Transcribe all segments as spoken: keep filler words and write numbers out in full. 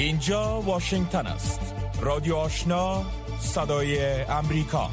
اینجا واشنگتن است. رادیو آشنا، صدای امریکا.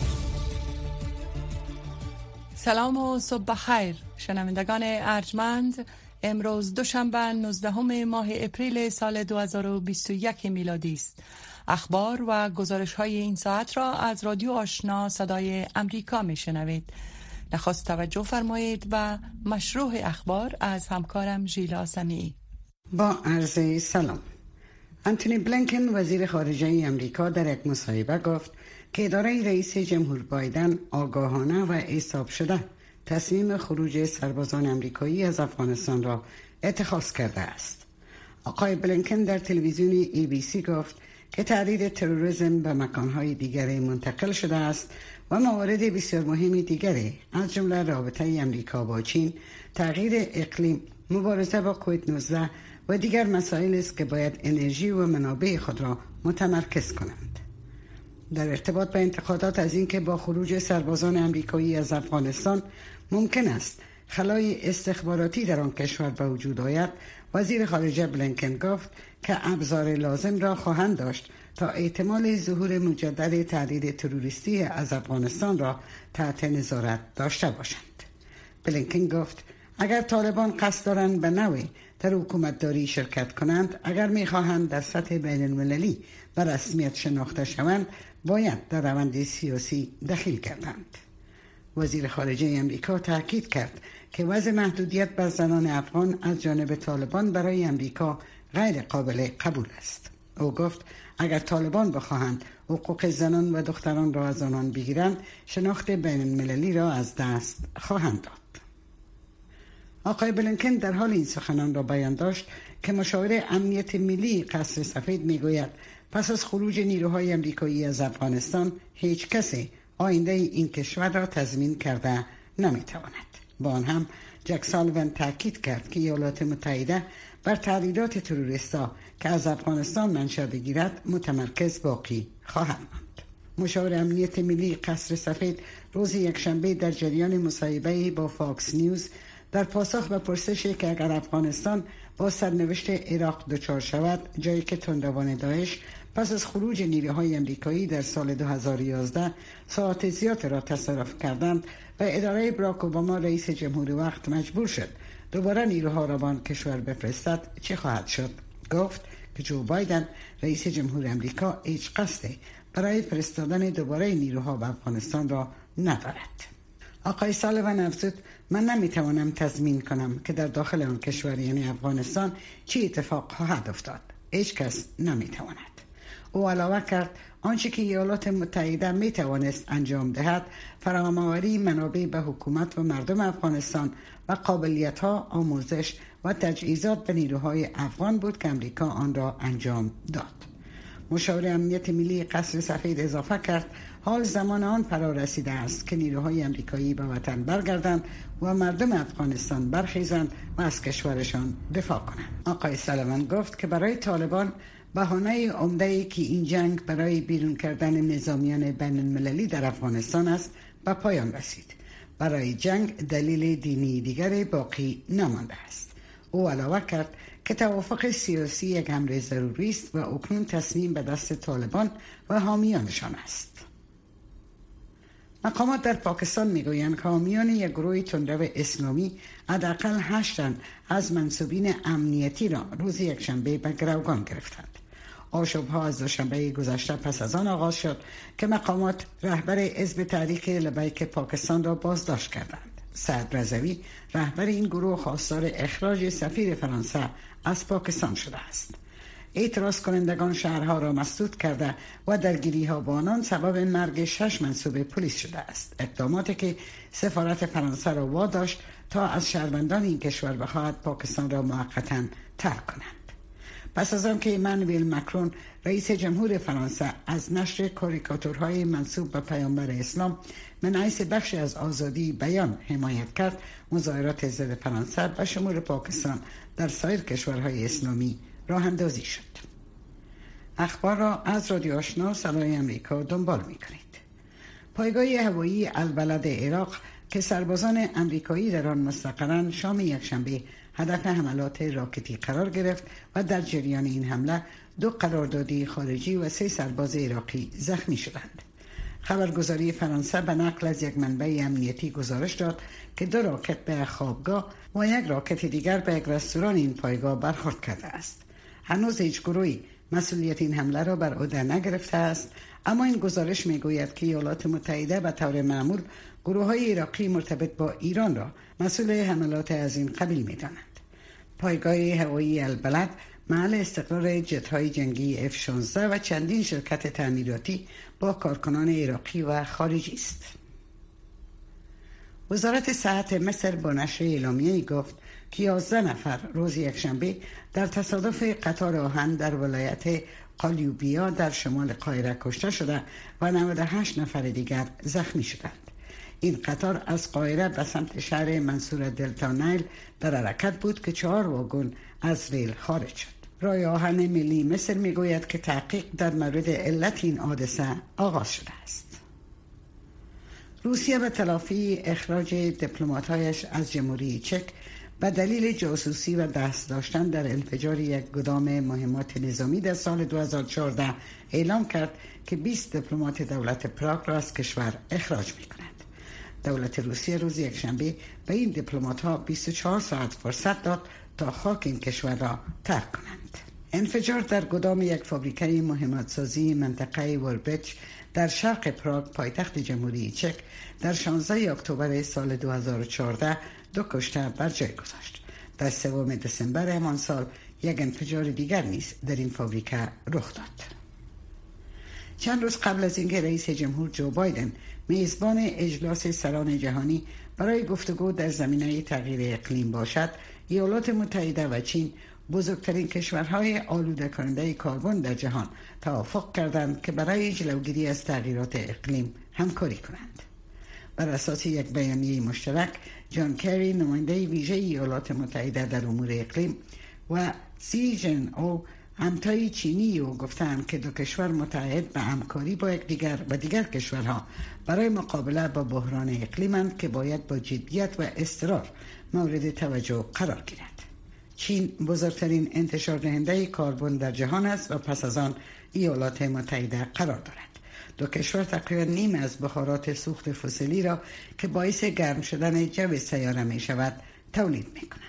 سلام و صبح بخیر شنوندگان ارجمند. امروز دوشنبه نوزدهم ماه اپریل سال دو هزار و بیست و یک میلادی است. اخبار و گزارش های این ساعت را از رادیو آشنا صدای امریکا می شنوید. نخست توجه فرمایید و مشروع اخبار از همکارم ژیلا سمیعی. با عرض سلام. انتونی بلینکن وزیر خارجه امریکا در یک مصاحبه گفت که اداره رئیس جمهور بایدن آگاهانه و اعصاب شده تصمیم خروج سربازان امریکایی از افغانستان را اتخاذ کرده است. آقای بلینکن در تلویزیون ای بی سی گفت که تهدید تروریسم به مکانهای دیگری منتقل شده است و موارد بسیار مهمی دیگری از جمله رابطه امریکا با چین، تغییر اقلیم، مبارزه با کووید نوزده و دیگر مسائل است که باید انرژی و منابع خود را متمرکز کنند. در ارتباط با انتقادات از اینکه با خروج سربازان امریکایی از افغانستان ممکن است خلای استخباراتی در آن کشور به وجود آید، وزیر خارجه بلینکن گفت که ابزار لازم را خواهند داشت تا احتمال ظهور مجدد تهدید تروریستی از افغانستان را تحت نظارت داشته باشند. بلینکن گفت اگر طالبان قصد دارند به نوعی در حکومتداری شرکت کنند، اگر می‌خواهند در سطح بین المللی و رسمیت شناخته شوند، باید در روند سیاسی دخیل کردند. وزیر خارجه امریکا تاکید کرد که وضع محدودیت بر زنان افغان از جانب طالبان برای امریکا غیر قابل قبول است. او گفت اگر طالبان بخواهند حقوق زنان و دختران را از آنان بگیرند، شناخت بین المللی را از دست خواهند داد. آقای بلینکن در حال این سخنان را بیان داشت که مشاور امنیت ملی قصر سفید میگوید پس از خروج نیروهای امریکایی از افغانستان هیچ کسی آینده این کشور را تضمین کرده نمیتواند. با آن هم جک سالیوان تاکید کرد که ایالات متحده بر تهدیدات تروریستا که از افغانستان منشأ بگیرد متمرکز باقی خواهد ماند. مشاور امنیت ملی قصر سفید روز یکشنبه در جریان مصاحبه با فاکس نیوز در پاسخ به پرسشی که اگر افغانستان با سرنوشت عراق دچار شود، جایی که تندروان داعش پس از خروج نیروهای امریکایی در سال دو هزار و یازده ساعات زیاد را تصرف کردند و اداره براک اوباما رئیس جمهور وقت مجبور شد دوباره نیروها را به آن کشور بفرستد، چه خواهد شد؟ گفت که جو بایدن رئیس جمهور امریکا هیچ قصد برای فرستادن دوباره نیروها به افغانستان را ندارد. آقای سالیوان افزود من نمیتوانم تضمین کنم که در داخل آن کشور یعنی افغانستان چی اتفاق خواهد افتاد. هیچ کس نمیتواند. او علاوه کرد آنچه که ایالات متحده میتوانست انجام دهد فراهم‌آوری منابع به حکومت و مردم افغانستان و قابلیت‌ها، آموزش و تجهیزات به نیروهای افغان بود که امریکا آن را انجام داد. مشاور امنیت ملی قصر سفید اضافه کرد حال زمان آن فرا رسیده است که نیروهای امریکایی به وطن برگردند و مردم افغانستان برخیزند و از کشورشان دفاع کنند. آقای سالیوان گفت که برای طالبان بهانه عمده‌ای که این جنگ برای بیرون کردن نظامیان بین المللی در افغانستان است به پایان رسید. برای جنگ دلیل دینی دیگری باقی نمانده است. او علاوه کرد که توافق سیاسی یک امر ضروری است و اکنون تصمیم به دست طالبان و حامیانشان است. مقامات در پاکستان میگویند که حامیان یک گروه تندرو اسلامی حداقل هشت تن از منصوبین امنیتی را روز یکشنبه به گروگان گرفتند. آشوب‌ها از دوشنبه گذشته پس از آن آغاز شد که مقامات رهبر حزب تحریک لبیک پاکستان را بازداشت کردند. سعد رضوی رهبر این گروه خواستار اخراج سفیر فرانسه از پاکستان شده است. اعتراض کنندگان شهرها را مسدود کرده و درگیری ها با آنان سبب مرگ شش منصوب پلیس شده است. اقداماتی که سفارت فرانسه را واداشت تا از شهروندان این کشور بخواهد پاکستان را موقتا ترک کنند. پس از آن که ایمانوئل مکرون رئیس جمهور فرانسه از نشر کاریکاتورهای منسوب به پیامبر اسلام من حیث بخشی از آزادی بیان حمایت کرد، مظاهرات ضد فرانسه به شمول پاکستان در سایر کشورهای اسلامی راه اندازی شد. اخبار را از رادیو آشنا صدای امریکا دنبال می کنید. پایگاه هوایی البلد عراق که سربازان امریکایی در آن مستقرن شام یکشنبه هدف حملات راکتی قرار گرفت و در جریان این حمله دو قراردادی خارجی و سه سرباز عراقی زخمی شدند. خبرگزاری فرانسه به نقل از یک منبع امنیتی گزارش داد که دو راکت به خوابگاه و یک راکت دیگر به یک رستوران این پایگاه برخورد کرده است. هنوز هیچ گروهی مسئولیت این حمله را بر عهده نگرفته است، اما این گزارش میگوید که ایالات متحده به طور معمول گروه‌های عراقی مرتبط با ایران را مسئول حملات از این قبیل می‌دانند. پایگاه هوایی البلد محل استقرار جت‌های جنگی اف شانزده و چندین شرکت تعمیراتی با کارکنان عراقی و خارجی است. وزارت صحت مصر با نشر اعلامیه‌ای گفت که یازده نفر روز یکشنبه در تصادف قطار آهن در ولایت قالیوبیا در شمال قاهره کشته شده و نود و هشت نفر دیگر زخمی شدند. این قطار از قاهره به سمت شهر منصور دلتا نیل در حرکت بود که چهار واگن از ریل خارج شد. رای آهن ملی مصر میگوید که تحقیق در مورد علت این حادثه آغاز شده است. روسیه به تلافی اخراج دیپلمات‌هایش از جمهوری چک به دلیل جاسوسی و دست داشتن در انفجار یک گدام مهمات نظامی در سال دو هزار و چهارده اعلام کرد که بیست دیپلمات دولت پراگ را از کشور اخراج می‌کند. دولت روسیه روز یکشنبه به این دیپلمات‌ها بیست و چهار ساعت فرصت داد تا خاک این کشور را ترک کنند. انفجار در گدام یک فابریکه مهمات‌سازی منطقه وربچ در شرق پراگ پایتخت جمهوری چک در شانزده اکتبر سال دو هزار و چهارده دو کشته بر جای گذاشت. در سوم دسامبر همان سال یک انفجار دیگر نیز در این فابریکه رخ داد. چند روز قبل از اینکه رئیس جمهور جو بایدن میزبان اجلاس سران جهانی برای گفتگو در زمینه تغییر اقلیم باشد، ایالات متحده و چین بزرگترین کشورهای آلوده کننده کربن در جهان توافق کردند که برای جلوگیری از تغییرات اقلیم همکاری کنند. بر اساس یک بیانیه مشترک، جان کری نماینده ویژه ایالات متحده در امور اقلیم و سی جن او همتای چینی او گفتند که دو کشور متحد به همکاری با یکدیگر و دیگر کشورها برای مقابله با بحران اقلیمند که باید با جدیت و اصرار مورد توجه قرار گیرد. چین بزرگترین انتشار دهنده کربن در جهان است و پس از آن ایالات متحده قرار دارد. دو کشور تقریبا نیم از بخارات سوخت فسیلی را که باعث گرم شدن جو سیاره می شود تولید می کنند.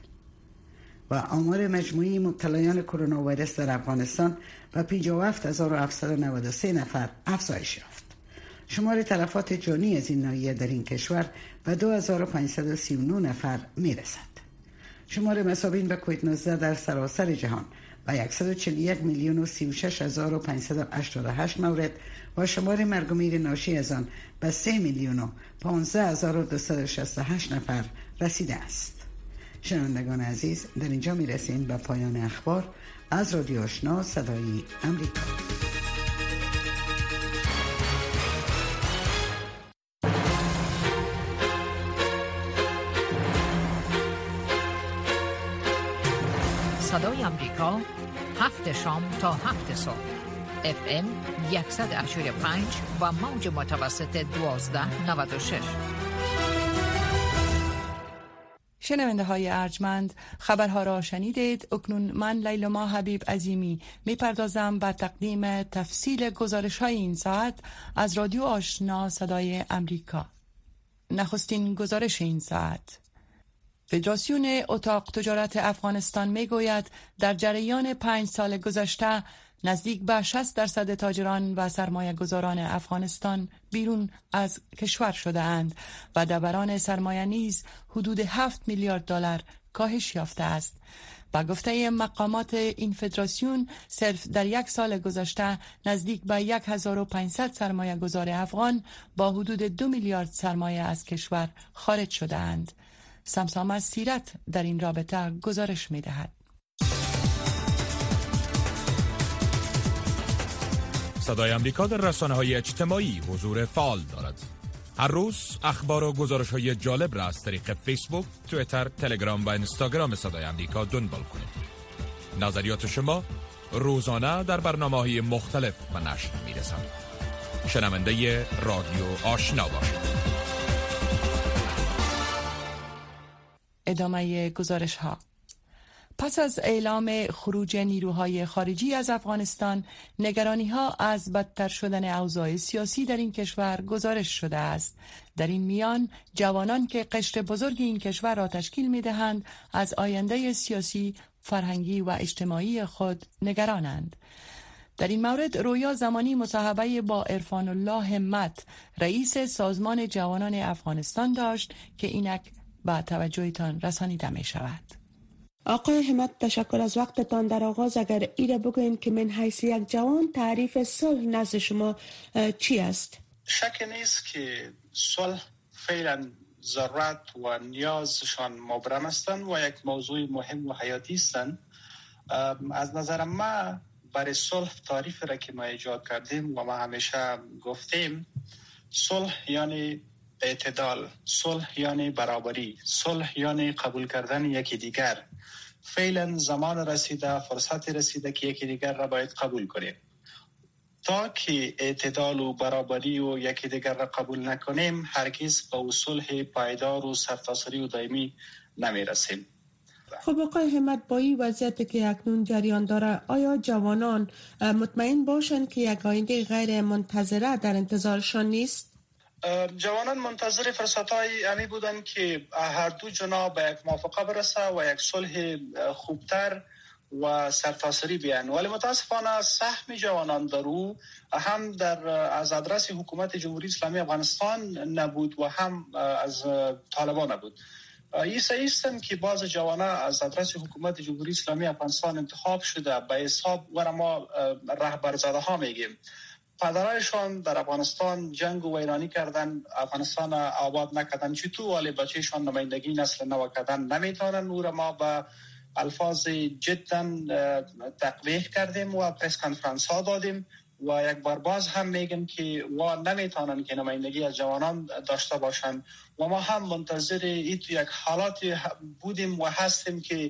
و آمار مجموعی مبتلایان کرونا ویروس در افغانستان به پنجاه و هفت هزار و هفتصد و نود و سه نفر افزایش یافت. شمار تلفات جانی از این ناحیه در این کشور به دو هزار و پانصد و سی و نه نفر می رسد. شمار مصابین به کووید نوزده در سراسر جهان و صد و چهل و یک میلیون و سی و شش هزار و پانصد و هشتاد و هشت مورد و شمار مرگ و میر ناشی از آن به سه میلیون و پانزده هزار و دویست و شصت و هشت نفر رسیده است. شنوندگان عزیز، در اینجا می رسیم به پایان اخبار از رادیو آشنا صدای امریکا. صدای امریکا، هفت شام تا هفت صبح، اف ام صد و هشتاد و پنج و موج متوسط دوازده نود و شش. شنونده های ارجمند، خبرها را شنیدید. اکنون من لیلما حبیب عظیمی می پردازم به تقدیم تفصیل گزارش های این ساعت از رادیو آشنا صدای امریکا. نخستین گزارش این ساعت: فدراسیون اتاق تجارت افغانستان می گوید در جریان پنج سال گذشته نزدیک به شصت درصد تاجران و سرمایه گذاران افغانستان بیرون از کشور شده اند و دوران سرمایه نیز حدود هفت میلیارد دلار کاهش یافته است. با گفته مقامات این فدراسیون، صرف در یک سال گذشته نزدیک به هزار و پانصد سرمایه گذار افغان با حدود دو میلیارد سرمایه از کشور خارج شده اند. سمسام از سیرت در این رابطه گزارش می دهد. صدای امریکا در رسانه‌های اجتماعی حضور فعال دارد. هر روز اخبار و گزارش‌های جالب را از طریق فیسبوک، توییتر، تلگرام و اینستاگرام صدای امریکا دنبال کنید. نظریات شما روزانه در برنامه‌های مختلف و نشر می‌رسند. شنونده رادیو آشنا باشید. ادامه گزارش ها. پس از اعلام خروج نیروهای خارجی از افغانستان، نگرانی ها از بدتر شدن اوضاع سیاسی در این کشور گزارش شده است. در این میان جوانان که قشر بزرگ این کشور را تشکیل می دهند از آینده سیاسی، فرهنگی و اجتماعی خود نگرانند. در این مورد رویا زمانی مصاحبه با عرفان الله همت، رئیس سازمان جوانان افغانستان داشت که اینک با توجهتان رسانیده می شود. آقای همت، تشکر از وقتتان. در آغاز اگر ایره بگوین که من حیث یک جوان تعریف صلح نزد شما چی است؟ شک نیست که صلح فعلا ضرورت و نیازشان مبرم هستند و یک موضوع مهم و حیاتی هستند. از نظر ما برای صلح تعریف را که ما ایجاد کردیم و ما همیشه گفتیم، صلح یعنی اعتدال، صلح یعنی برابری، صلح یعنی قبول کردن یکی دیگر. فعلا زمان رسیده، فرصت رسیده که یکی دیگر را باید قبول کنیم. تا که اعتدال و برابری و یکی دیگر را قبول نکنیم، هرگز به صلح پایدار و سرتاسری و دائمی نمی رسیم. خب آقای همت، با این وضعیتی که اکنون جریان داره، آیا جوانان مطمئن باشند که یک آینده غیر منتظره در انتظارشان نیست؟ جوانان منتظر فرصت‌های همی بودند که هر دو جناح به یک موافقه برسه و یک صلح خوبتر و سرتاسری بیان، ولی متاسفانه سهم جوانان در او هم در از آدرس حکومت جمهوری اسلامی افغانستان نبود و هم از طالبان نبود. این صحیح است که بعض جوانان از آدرس حکومت جمهوری اسلامی افغانستان انتخاب شده به حساب و ما رهبرزاده ها میگیم. پدرایشان در افغانستان جنگ و ویرانی کردن، افغانستان آباد نکردن، چطور ولی بچهشان نمایندگی نسل نو کردن نمیتونن. او را ما به الفاظ جدا تقبیح کردیم و پرس کنفرانس ها دادیم و یک بار باز هم میگم که و نمیتونن که نمایندگی از جوانان داشته باشند و ما هم منتظر این تو یک حالاتی بودیم و هستیم که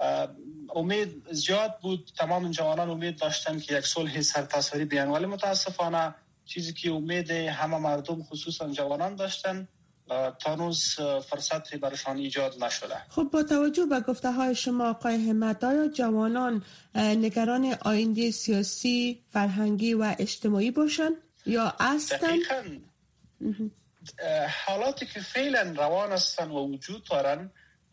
امید زیاد بود. تمام جوانان امید داشتن که یک صلح سرتاسری بیان، ولی متاسفانه چیزی که امید همه مردم خصوصا جوانان داشتن تا روز فرصتی برشان ایجاد نشده. خب با توجه به گفته های شما آقای همت، آیا جوانان نگران آینده سیاسی، فرهنگی و اجتماعی باشند یا هستند؟ دقیقاً حالاتی که فعلا روان هستند و وجود دارند،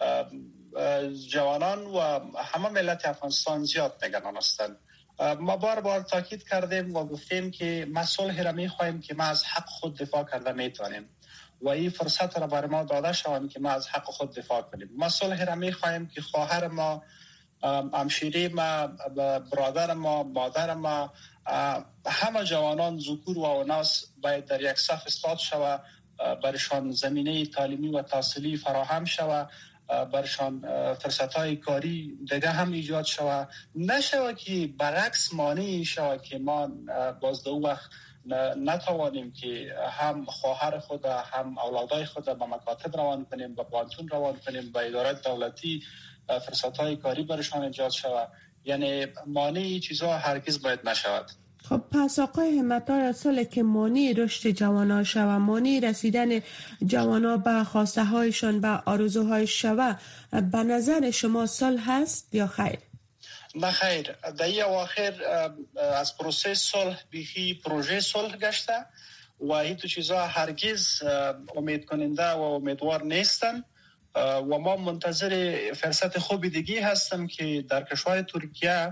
جوانان و همه ملت افغانستان زیاد نگران هستند. ما بار بار تاکید کردیم و گفتیم که ما صلح را می‌خواهیم که ما از حق خود دفاع کرده میتونیم و این فرصت را برای ما داده شود که ما از حق خود دفاع کنیم. ما صلح را می‌خواهیم که خواهر ما، همشیره ما، برادر ما، مادر ما، همه جوانان ذکور و اناث باید در یک صف استاد شود، برشان زمینه تعلیمی و تحصیلی فراهم شود، برشان فرصت‌های کاری دیگه هم ایجاد شود، نشود که برعکس مانعی شود که ما باز دو وقت نتوانیم که هم خواهر خود هم اولادای خود به مکاتب روان کنیم، به پانتون روان کنیم، به ادارات دولتی فرصت‌های کاری برشان ایجاد شود. یعنی مانعی چیزا هرگز باید نشود. خب پس آقای همت، اصله که مانع رشد جوانان شوه، مانع رسیدن جوانان به خواسته هایشان، به آرزوهای شوه، به نظر شما صلح هست یا خیر؟ نه خیر. در این اواخر از پروسه صلح بیخی پروژه صلح گشته و این تو چیزا هرگز امید کننده و امیدوار نیستن و ما منتظر فرصت خوبی دیگه هستم که در کشور ترکیه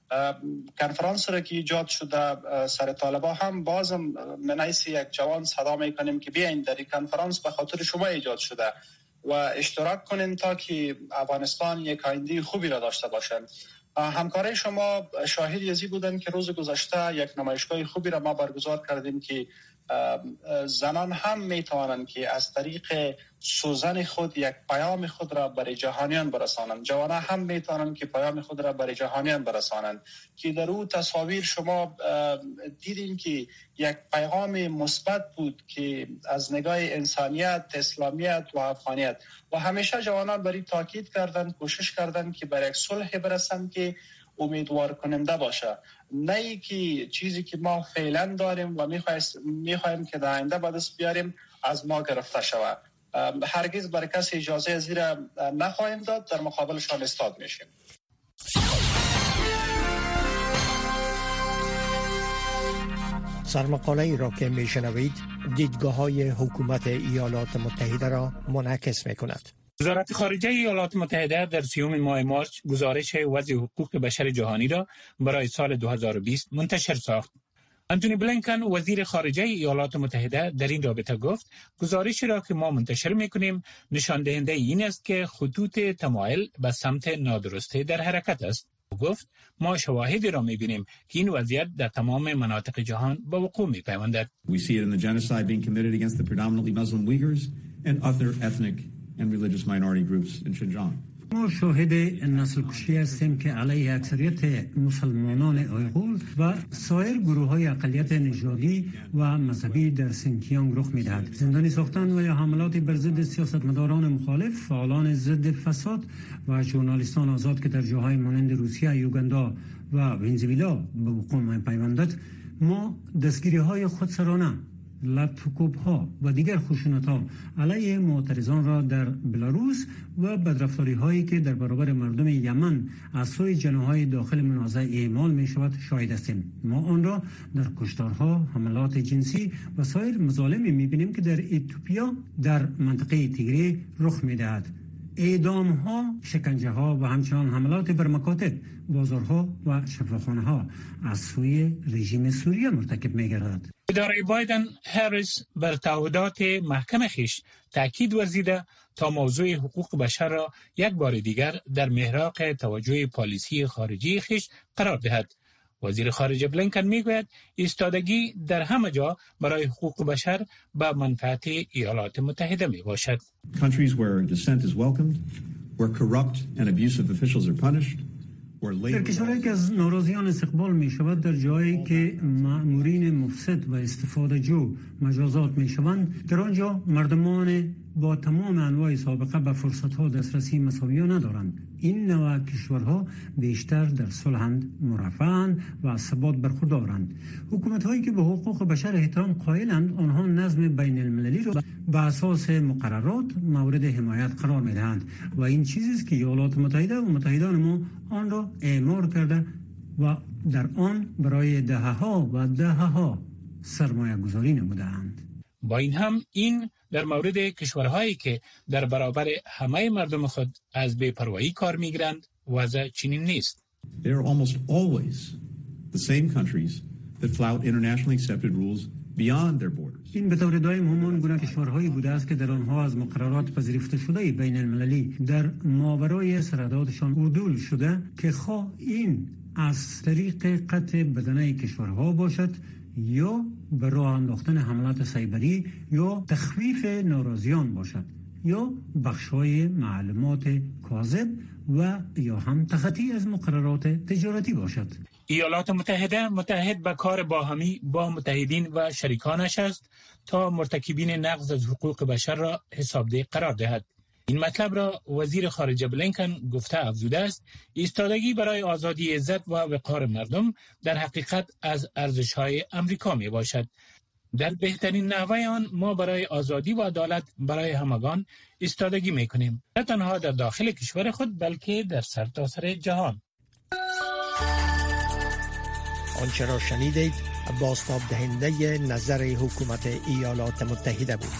کنفرانس را که ایجاد شده سر طالبا هم بازم من حیث یک جوان صدا میکنیم که بیاین در این کنفرانس به خاطر شما ایجاد شده و اشتراک کنین تا که افغانستان یک آینده خوبی را داشته باشند. همکارای شما شاهد یزی بودن که روز گذشته یک نمایشگاه خوبی را ما برگزار کردیم که زنان هم میتوانند که از طریق سوزن خود یک پیام خود را برای جهانیان برسانند. جوانان هم میتوانند که پیام خود را برای جهانیان برسانند که در او تصاویر شما دیدین که یک پیغام مثبت بود که از نگاه انسانیت، اسلامیت و افغانیت و همیشه جوانان برای تاکید کردند، کوشش کردند که برای یک صلح برسند که امیدوار کننده باشه، نه ای که چیزی که ما فعلا داریم و میخوایم که در آینده به دست بیاریم از ما گرفته شود. هرگز برای کسی اجازه از زیر نخواهیم داد، در مقابلشان ایستاد میشیم. سرمقاله ای را که میشنوید دیدگاه های حکومت ایالات متحده را منعکس می کند. وزارت خارجه ایالات متحده در سیوم ماه مارس گزارش وضع حقوق بشر جهانی را برای سال دو هزار و بیست منتشر ساخت. انتونی بلینکن وزیر خارجه ایالات متحده در این رابطه گفت گزارشی را که ما منتشر می‌کنیم نشان دهنده این است که خطوط تمایل به سمت نادرستی در حرکت است. گفت ما شواهدی را می‌بینیم که این وضعیت در تمام مناطق جهان به وقوع می‌پیوندد. We see it in the genocide being committed against the predominantly Muslim Uyghurs and other ethnic and religious minority groups in Xinjiang. ما شاهد نسل کشی هستیم که علیه اکثریت مسلمانان اویغور و سایر گروه های اقلیت نژادی و مذهبی در سینکیانگ رخ می‌دهد. زندانی ساختن و یا حملات بر ضد سیاستمداران مخالف، فعالان ضد فساد و ژورنالیستان آزاد که در جاهای مانند روسیه، یوگاندا و ونزوئلا به وقوع می‌پیوندد، ما دستگیری‌های خودسرانه، لطف‌ها و دیگر خشونت‌ها علیه معترضان را در بلاروس و بدرفتاری‌هایی که در برابر مردم یمن از سوی جناح‌های داخل منازعه اعمال می‌شود شاهد هستیم. ما آن را در کشتارها، حملات جنسی و سایر مظالمی می‌بینیم که در اتیوپیا در منطقه تیگری رخ می‌دهد. اعدام‌ها، شکنجه‌ها و همچنان حملات بر مکاتب، بازارها و شفاخانه‌ها از سوی رژیم سوریه مرتکب می‌گردد. اداره بایدن هریس بر تعهدات محکم خیش تاکید ورزیده تا موضوع حقوق بشر را یک بار دیگر در محراق توجه پالیسی خارجی خیش قرار دهد. وزیر خارجه بلینکن میگوید ایستادگی در همه جا برای حقوق بشر به منفعت ایالات متحده می باشد. Countries where dissent is welcomed, where corrupt and abusive officials are punished. در کشورهایی که از ناراضیان استقبال می شود، در جایی که مأمورین مفسد و استفاده جو مجازات می شوند، در آنجا مردمان با تمام انواع سابقه به فرصت‌ها دسترسی مساوی ندارند. این نوع کشورها بیشتر در صلحند، مرفعند و از ثبات برخوردارند. حکومت‌هایی که به حقوق بشر احترام قائلند، آنها نظم بین المللی را به اساس مقررات مورد حمایت قرار می‌دهند و این چیزی است که ایالات متحده و متحدان ما آن را اعمار کرده و در آن برای دهه‌ها و دهه‌ها سرمایه گذاری نموده‌اند. با این هم این در مورد کشورهایی که در برابر همه مردم خود از بی‌پروایی کار می‌گیرند وضع چنین نیست. They are almost always the same countries that flout internationally accepted rules beyond their borders. این به طور دائم همان گونه کشورهایی بوده است که در آنها از مقررات پذیرفته شده بین المللی در ماورای سرحداتشان عدول شده که خواه این از طریق قطع بدنه کشورها باشد یا به راه انداختن حملات سایبری یا تخفیف ناراضیان باشد یا بخشای معلومات کاذب و یا هم تخطی از مقررات تجارتی باشد. ایالات متحده متحد به کار باهمی با متحدین و شریکانش است تا مرتکبین نقض از حقوق بشر را حسابدهی قرار دهد. این مطلب را وزیر خارجه بلینکن گفته افزوده است ایستادگی برای آزادی، عزت و وقار مردم در حقیقت از ارزش‌های امریکا می باشد. در بهترین نحوه آن ما برای آزادی و عدالت برای همگان ایستادگی می کنیم، نه تنها در داخل کشور خود بلکه در سرتاسر جهان. آنچه را شنیدید بازتاب دهنده نظر حکومت ایالات متحده بود.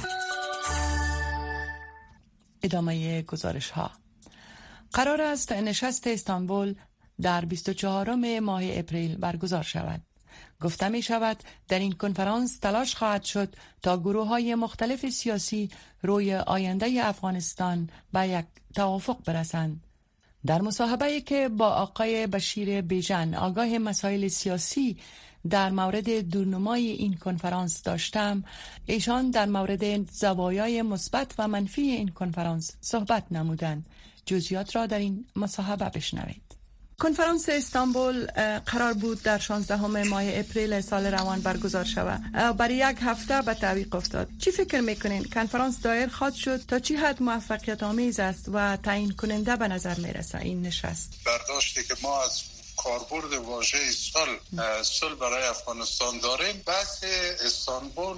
ادامه گزارش ها. قرار است نشست استانبول در بیست و چهارم ماه اپریل برگزار شود. گفته می شود در این کنفرانس تلاش خواهد شد تا گروه های مختلف سیاسی روی آینده افغانستان به یک توافق برسند. در مصاحبه‌ای که با آقای بشیر بیژن آگاه مسائل سیاسی در مورد دورنمای این کنفرانس داشتم، ایشان در مورد زوایای مثبت و منفی این کنفرانس صحبت نمودند. جزئیات را در این مصاحبه بشنوید. کنفرانس استانبول قرار بود در شانزدهم ماه اپریل سال روان برگزار شود. برای یک هفته به تعویق افتاد. چی فکر میکنین کنفرانس دایر خواهد شد؟ تا چی حد موفقیت آمیز است و تعیین کننده به نظر میرسه این نشست؟ برداشتی که ما از کاربرد واژه صلح صلح برای افغانستان داریم، بحث استانبول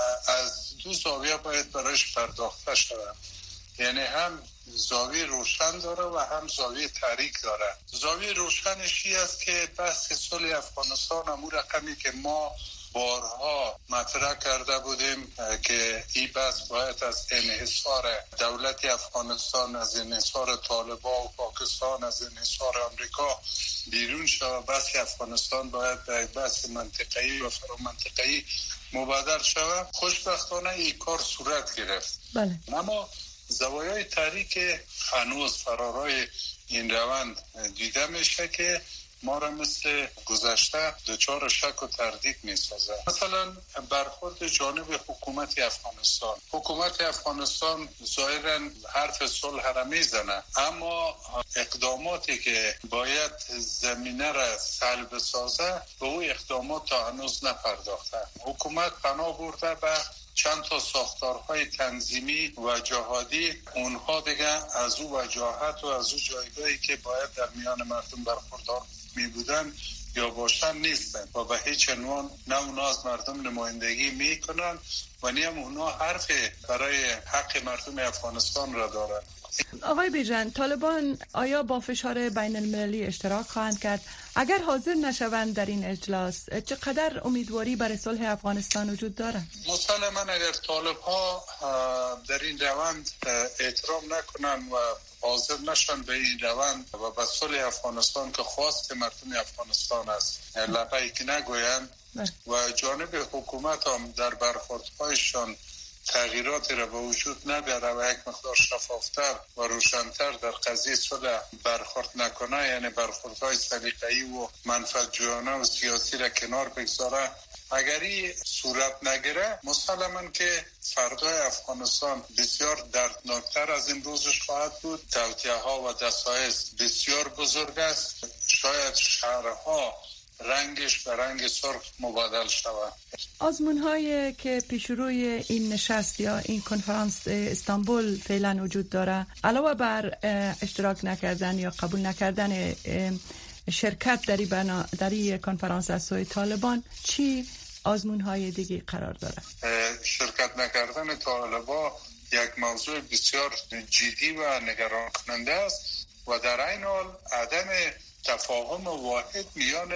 از دو زاویه باید برایش پرداخته شود. یعنی هم زاویه روشن داره و هم زاویه تاریک داره. زاویه روشنش این است که بحث صلح افغانستان امور رقمی که ما بارها مطرح کرده بودیم که این بحث باید از انحصار دولت افغانستان، از انحصار طالبان و پاکستان، از انحصار امریکا بیرون شود. بحث افغانستان باید به بحث منطقه‌ای و فرامنطقه‌ای مبادل شود. خوشبختانه این کار صورت گرفت. بله. اما زوایای تاریک هنوز فرارای این روند دیده میشه که ما را مثل گذشته دچار شک و تردید میسازه. مثلا برخورد جانب حکومت افغانستان. حکومت افغانستان ظاهرا حرف صلح را میزنه، اما اقداماتی که باید زمینه را سلب سازه به او اقدامات تا هنوز نپرداخته. حکومت پناه برده به چند تا ساختارهای تنظیمی و جهادی، اونها دیگه از او وجاهت و از او جایگاهی که باید در میان مردم برخوردار می بودن یا باشن نیستن و به هیچ عنوان نه اونا از مردم نمایندگی می کنن و نه اونا حرف برای حق مردم افغانستان را دارن. آقای بیژن، طالبان آیا با فشار بین المللی اشتراک خواهند کرد؟ اگر حاضر نشوند در این اجلاس، چقدر امیدواری برای صلح افغانستان وجود دارد؟ مسلماً اگر طالب‌ها در این روند احترام نکنند و حاضر نشن به این روند و به صلح افغانستان که خواست مردم افغانستان است لبیک نگویند و جانب حکومت هم در برخوردهایشان تغییرات را به وجود نبیاره و یک مقدار شفافتر و روشنتر در قضیه صلح برخورد نکنه، یعنی برخوردهای سلیقه‌ای و منفعت‌جویانه و سیاسی را کنار بگذاره، اگر این صورت نگیره مسلماً که فردای افغانستان بسیار دردناکتر از این روزش خواهد بود. توطئه‌ها و دسایس بسیار بزرگ است. شاید شهرها رنگش به رنگ سرخ مبادل شود. آزمون‌هایی که پیش روی این نشست یا این کنفرانس استانبول فعلا وجود داره، علاوه بر اشتراک نکردن یا قبول نکردن شرکت در این در این کنفرانس از سوی طالبان، چی آزمون‌های دیگه قرار داره؟ شرکت نکردن طالبان یک موضوع بسیار جدی و نگران کننده است و در این حال عدم تفاهم واحد میان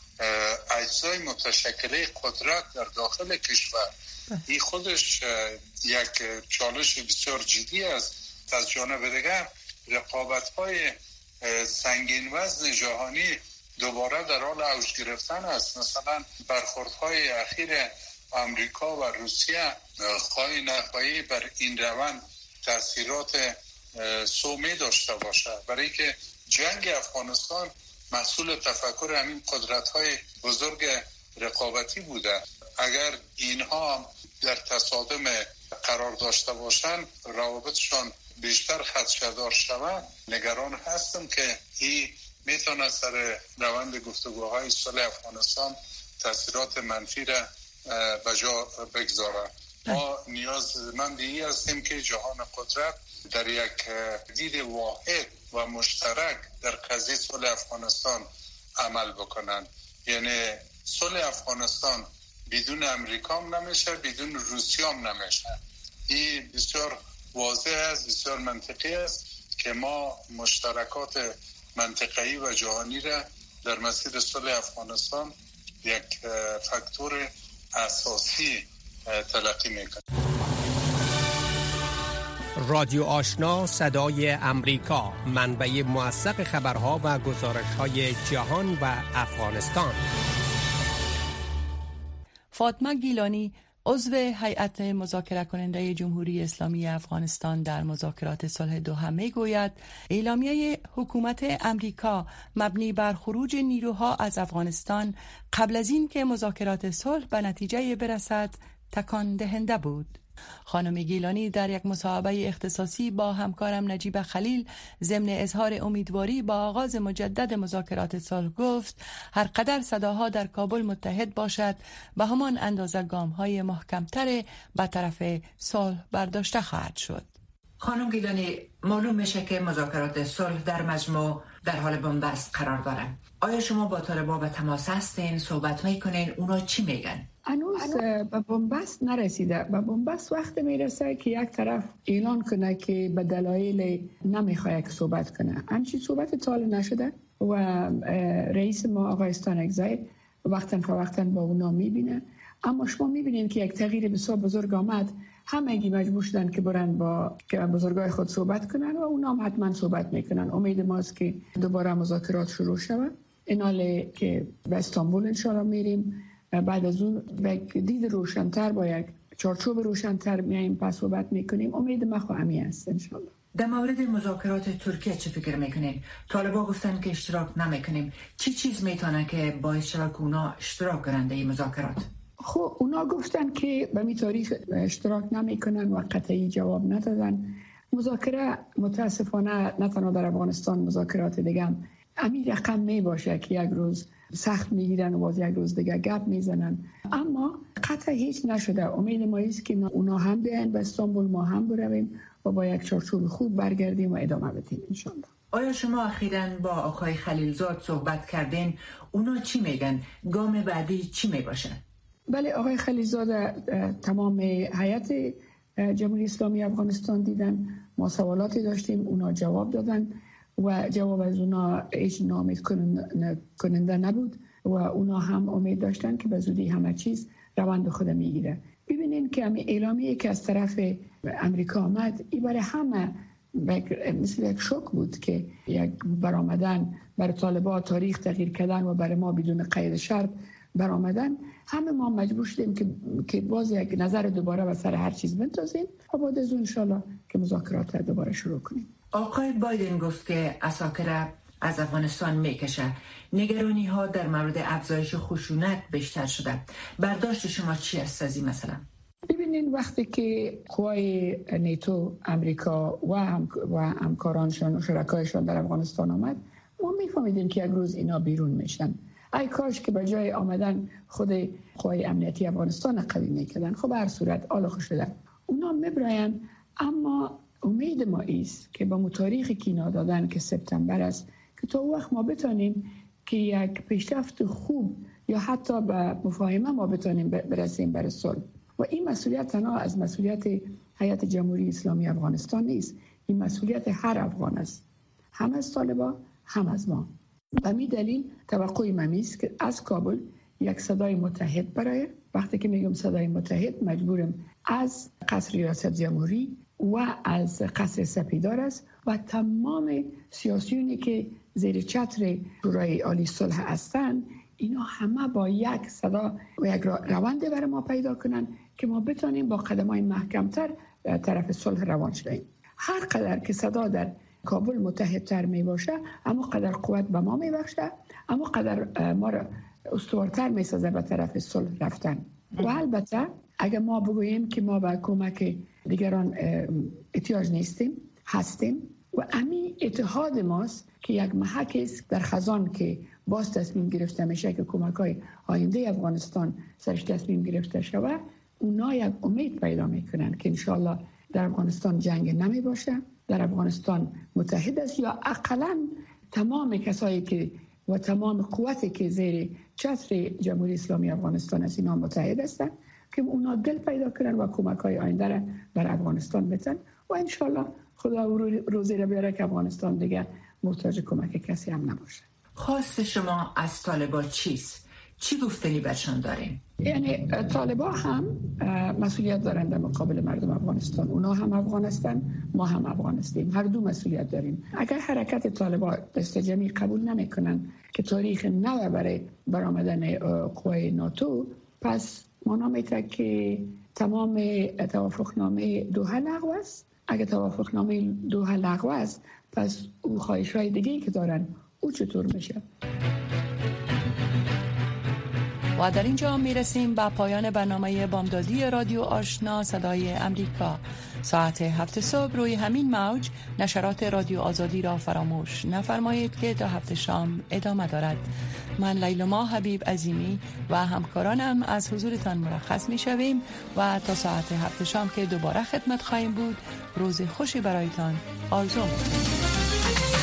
اجزای متشکله قدرت در داخل کشور، این خودش یک چالش بسیار جدی است. از جانب دیگر رقابت‌های سنگین وزن جهانی دوباره در حال اوج گرفتن است. مثلا برخوردهای اخیر امریکا و روسیه خواهی نخواهی بر این روند تاثیرات سومی داشته باشد، برای که جنگ افغانستان محصول تفکر همین قدرت‌های بزرگ رقابتی بوده. اگر اینها در تصادم قرار داشته باشند، روابطشان بیشتر خدشه‌دار شود، نگران هستم که این میتونه سر روند گفتگوهای صلح افغانستان تاثیرات منفی را به جا بگذاره. ما نیازمند این هستیم که جهان قدرت در یک دید واحد و مشترک در قضیه صلح افغانستان عمل بکنن. یعنی صلح افغانستان بدون امریکا هم نمیشه، بدون روسیه هم نمیشه. این بسیار واضح است، بسیار منطقی است که ما مشترکات منطقه‌ای و جهانی را در مسیر صلح افغانستان یک فاکتور اساسی تلقی میکنیم. رادیو آشنا صدای امریکا، منبع موثق خبرها و گزارش‌های جهان و افغانستان. فاطمه گیلانی، عضو هیئت مذاکره کننده جمهوری اسلامی افغانستان در مذاکرات صلح دوحه میگوید اعلامیه حکومت امریکا مبنی بر خروج نیروها از افغانستان قبل از این که مذاکرات صلح به نتیجه برسد تکان دهنده بود. خانم گیلانی در یک مصاحبه اختصاصی با همکارم نجیب خلیل ضمن اظهار امیدواری با آغاز مجدد مذاکرات صلح گفت هر قدر صداها در کابل متحد باشد به همان اندازه گام‌های محکم‌تر به طرف صلح برداشته خواهد شد. خانم گیلانی، معلوم میشه که مذاکرات صلح در مجموع در حال بنبست قرار داره. آیا شما با طالبان به تماس هستین، صحبت میکنین؟ اونا چی میگن؟ هنوز به بنبست نرسیده. به بنبست وقت میرسه که یک طرف اعلان کنه که به دلایل نمیخواد که صحبت کنه. همچین صحبت تال نشده و رئیس ما آقای استانکزی وقتاً فوقتاً با اونا میبینه. اما شما میبینین که یک تغییر بسیار بزرگ آمد. همگی مجبور شدن که برن با بزرگای خود صحبت کنن و اونا هم حتما صحبت میکنن. امید ماست که دوباره مذاکرات شروع شود. ایناله که به استانبول انشاءالله میریم. بعد از اون یک دید روشن‌تر با یک چارچوب روشن‌تر میایم پس صحبت میکنیم. امید ما خواهمی است انشاءالله. در مورد مذاکرات ترکیه چه فکر میکنین؟ طالبان گفتن که اشتراک نمیکنیم. چی چیز میتونه که باعث شود که اونا اشتراک کنند در این مذاکرات؟ خب اونا گفتن که به می تاریخ اشتراک نمیکنن و قطعی جواب ندادن. مذاکره متاسفانه نه تنها در افغانستان، مذاکرات دیگه هم همین رقم می باشه که یک روز سخت میگیرن و باز یک روز دیگه گپ میزنن. اما قطع هیچ نشده. امید ما است که اونا هم بیاین به استانبول، ما هم برویم و با یک چارچوب خوب برگردیم و ادامه بدیم انشالله. آیا شما اخیراً با آقای خلیلزاد صحبت کردین؟ اونا چی میگن؟ گام بعدی چی می باشه؟ بله، آقای خلیلزاده تمام هیئت جمهوری اسلامی افغانستان دیدن. ما سوالاتی داشتیم، اونا جواب دادن و جواب از اونا هیچ ناامید کننده نبود و اونا هم امید داشتن که به زودی همه چیز روند خود میگیره. ببینین که همین اعلامیه که از طرف امریکا آمد، این برای همه مثل یک شوک بود که یک برآمدن برای طالبان، تاریخ تغییر کردن و برای ما بدون قید شرط برآمدن. همه ما مجبور شدیم که که باز یک نظر دوباره به سر هر چیز بندازیم و بعد از اون انشالله که مذاکرات دوباره شروع کنیم. آقای بایدن گفت که عساکر از افغانستان میکشه. نگرانی ها در مورد افزایش خشونت بیشتر شده. برداشت شما چی است از این مثلا؟ ببینین وقتی که قوای نیتو، امریکا و هم و همکارانشان و شرکایشان در افغانستان آمد، ما میفهمیدیم که یک روز اینا بیرون میشن. ای کاش که به جای آمدن خود قوای امنیتی افغانستان قوی میکردن. خب هر صورت آل خوش شدن اونا میبراین. اما امید ما ایست که با متاریخ کینا دادن که سپتامبر است که تا وقت ما بتانیم که یک پیشرفت خوب یا حتی به مفاهمه ما بتانیم برسیم بر صلح. و این مسئولیت تنها از مسئولیت هیئت جمهوری اسلامی افغانستان نیست، این مسئولیت هر افغان است، هم از طالبان هم از ما. به می دلیل توقع من است که از کابل یک صدای متحد برای، وقتی که میگم صدای متحد مجبورم از قصر ریاست جمهوری و از قصر سپیدار است و تمام سیاسیونی که زیر چتر شورای عالی صلح هستند، اینا همه با یک صدا و یک روند برای ما پیدا کنن که ما بتانیم با قدم‌های محکم‌تر طرف صلح روان شویم. هر قدر که صدا در کابل متحدتر می باشه، اما قدر قوت به ما می بخشه، اما قدر ما را استوارتر می سازه به طرف صلح رفتن. و البته اگر ما بگوییم که ما به کمک دیگران احتیاج نیستیم، هستیم و امی اتحاد ماست که یک محک است در خزان که باز تصمیم گرفته میشه که کمک‌های آینده افغانستان سرش تصمیم گرفته شود، اونا یک امید پیدا میکنن که انشالله در افغانستان جنگ نمی باشه، در افغانستان متحد است، یا اقلاً تمام کسایی که و تمام قوتی که زیر چتر جمهوری اسلامی افغانستان است اینا متحد هستند که اونا دل پیدا کنن و کمک‌های آینده را بر افغانستان بدن و انشالله خدا روزی را بیاره که افغانستان دیگه محتاج کمک کسی هم نباشه. خواست شما از طالبان چیست؟ چی گفتنی برشان داریم؟ یعنی طالبان هم مسئولیت دارن در مقابل مردم افغانستان. اونا هم افغان هستن، ما هم افغان هستیم. هر دو مسئولیت داریم. اگر حرکت طالبان دست جمعی قبول نمیکنن که تاریخ نو برای برآمدن قوای ناتو، پس مانا میتونه که تمام توافقنامه دوحه لغو است. اگر توافقنامه دوحه لغو است، پس او خواهش‌های دیگه‌ای که دارن او چطور میشه؟ و در اینجا می رسیم به پایان برنامه بامدادی رادیو آشنا صدای امریکا. ساعت هفت صبح روی همین موج نشرات رادیو آزادی را فراموش نفرمایید که تا هفت شام ادامه دارد. من لیلما حبیب عظیمی و همکارانم از حضورتان مرخص می شویم و تا ساعت هفت شام که دوباره خدمت خواهیم بود، روز خوشی برایتان آرزو می کنم.